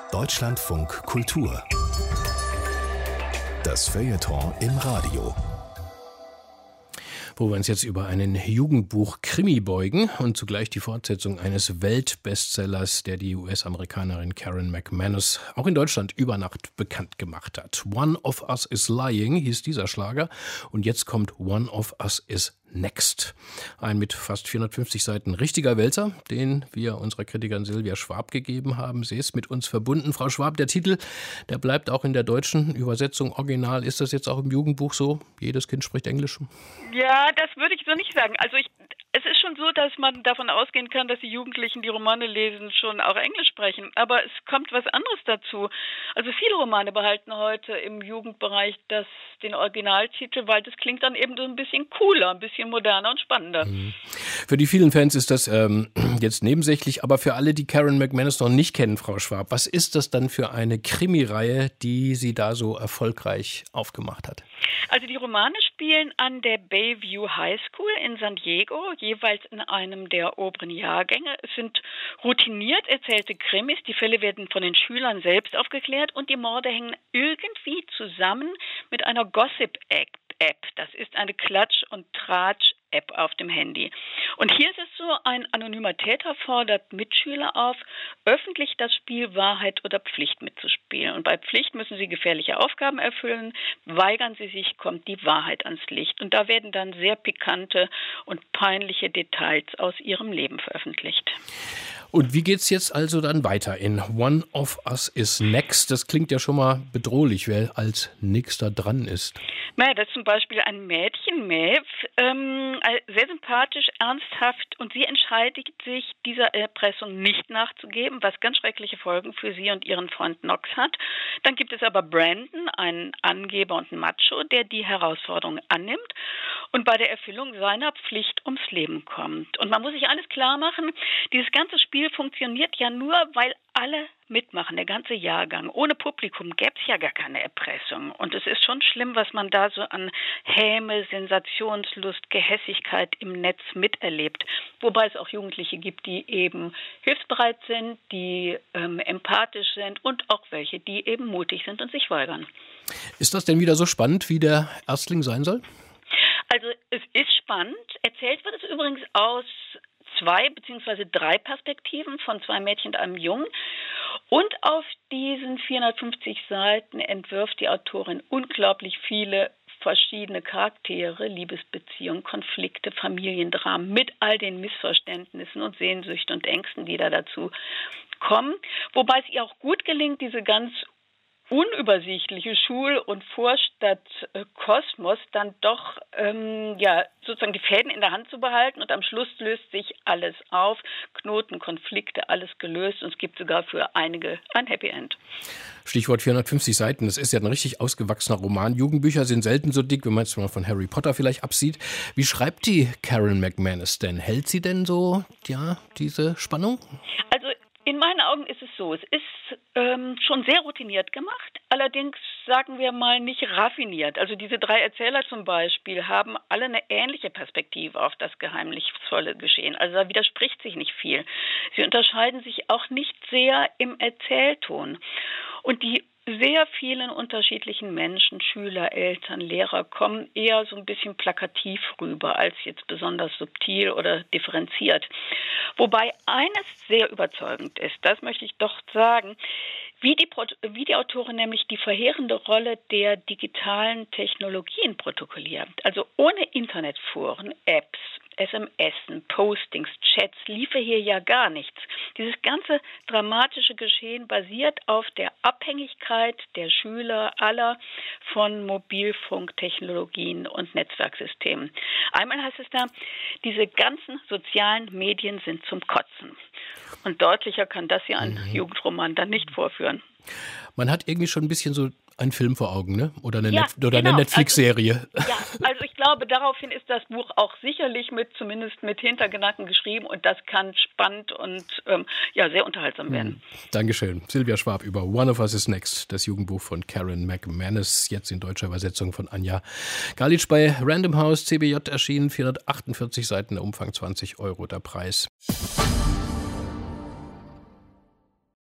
Deutschlandfunk Kultur. Das Feuilleton im Radio. Wo wir uns jetzt über einen Jugendbuch-Krimi beugen und zugleich die Fortsetzung eines Weltbestsellers, der die US-Amerikanerin Karen McManus auch in Deutschland über Nacht bekannt gemacht hat. One of Us is Lying hieß dieser Schlager und jetzt kommt One of Us is Next. Ein mit fast 450 Seiten richtiger Wälzer, den wir unserer Kritikerin Silvia Schwab gegeben haben. Sie ist mit uns verbunden. Frau Schwab, der Titel, der bleibt auch in der deutschen Übersetzung original. Ist das jetzt auch im Jugendbuch so? Jedes Kind spricht Englisch? Ja, das würde ich so nicht sagen. Also es ist schon so, dass man davon ausgehen kann, dass die Jugendlichen, die Romane lesen, schon auch Englisch sprechen. Aber es kommt was anderes dazu. Also viele Romane behalten heute im Jugendbereich den Originaltitel, weil das klingt dann eben so ein bisschen cooler, ein bisschen moderner und spannender. Für die vielen Fans ist das jetzt nebensächlich, aber für alle, die Karen McManus noch nicht kennen, Frau Schwab, was ist das dann für eine Krimireihe, die sie da so erfolgreich aufgemacht hat? Also die Romane spielen an der Bayview High School in San Diego, jeweils in einem der oberen Jahrgänge. Es sind routiniert erzählte Krimis, die Fälle werden von den Schülern selbst aufgeklärt und die Morde hängen irgendwie zusammen mit einer Gossip-App. Das ist eine Klatsch- und Tratsch-App auf dem Handy. Und hier ist es so, ein anonymer Täter fordert Mitschüler auf, öffentlich das Spiel Wahrheit oder Pflicht mitzuspielen. Und bei Pflicht müssen sie gefährliche Aufgaben erfüllen, weigern sie sich, kommt die Wahrheit ans Licht. Und da werden dann sehr pikante und peinliche Details aus ihrem Leben veröffentlicht. Und wie geht's jetzt also dann weiter in One of Us is Next? Das klingt ja schon mal bedrohlich, wer als Nächster dran ist. Na, das ist zum Beispiel ein Mädchen, Maeve, sehr sympathisch, ernsthaft, und sie entscheidet sich, dieser Erpressung nicht nachzugeben, was ganz schreckliche Folgen für sie und ihren Freund Knox hat. Dann gibt es aber Brandon, einen Angeber und einen Macho, der die Herausforderung annimmt und bei der Erfüllung seiner Pflicht ums Leben kommt. Und man muss sich alles klar machen, dieses ganze Spiel funktioniert ja nur, weil alle mitmachen, der ganze Jahrgang. Ohne Publikum gäbe es ja gar keine Erpressung. Und es ist schon schlimm, was man da so an Häme, Sensationslust, Gehässigkeit im Netz miterlebt. Wobei es auch Jugendliche gibt, die eben hilfsbereit sind, die empathisch sind und auch welche, die eben mutig sind und sich weigern. Ist das denn wieder so spannend, wie der Erstling sein soll? Also es ist spannend. Erzählt wird es übrigens aus 2 bzw. 3 Perspektiven von 2 Mädchen und einem Jungen. Und auf diesen 450 Seiten entwirft die Autorin unglaublich viele verschiedene Charaktere, Liebesbeziehungen, Konflikte, Familiendramen mit all den Missverständnissen und Sehnsüchten und Ängsten, die da dazu kommen. Wobei es ihr auch gut gelingt, diese ganz unübersichtliche Schul- und Vorstadtkosmos dann doch sozusagen die Fäden in der Hand zu behalten, und am Schluss löst sich alles auf, Knoten, Konflikte, alles gelöst, und es gibt sogar für einige ein Happy End. Stichwort 450 Seiten, das ist ja ein richtig ausgewachsener Roman. Jugendbücher sind selten so dick, wenn man jetzt mal von Harry Potter vielleicht absieht. Wie schreibt die Karen McManus denn? Hält sie denn so, diese Spannung? Also in meinen Augen ist es so, es ist schon sehr routiniert gemacht, allerdings sagen wir mal nicht raffiniert. Also diese 3 Erzähler zum Beispiel haben alle eine ähnliche Perspektive auf das geheimnisvolle Geschehen. Also da widerspricht sich nicht viel. Sie unterscheiden sich auch nicht sehr im Erzählton. Und die sehr vielen unterschiedlichen Menschen, Schüler, Eltern, Lehrer, kommen eher so ein bisschen plakativ rüber, als jetzt besonders subtil oder differenziert. Wobei eines sehr überzeugend ist, das möchte ich doch sagen, wie die Autorin nämlich die verheerende Rolle der digitalen Technologien protokolliert. Also ohne Internetforen, Apps, SMS, Postings, Chats liefe hier ja gar nichts. Dieses ganze dramatische Geschehen basiert auf der Abhängigkeit der Schüler aller von Mobilfunktechnologien und Netzwerksystemen. Einmal heißt es da, diese ganzen sozialen Medien sind zum Kotzen. Und deutlicher kann das ja ein Jugendroman dann nicht vorführen. Man hat irgendwie schon ein bisschen so einen Film vor Augen, ne? Oder eine Genau. Netflix-Serie. Also ich glaube, daraufhin ist das Buch auch sicherlich zumindest mit Hintergedanken geschrieben, und das kann spannend und sehr unterhaltsam werden. Dankeschön. Silvia Schwab über One of Us is Next, das Jugendbuch von Karen McManus, jetzt in deutscher Übersetzung von Anja Galitsch bei Random House, CBJ erschienen, 448 Seiten, der Umfang 20 € der Preis.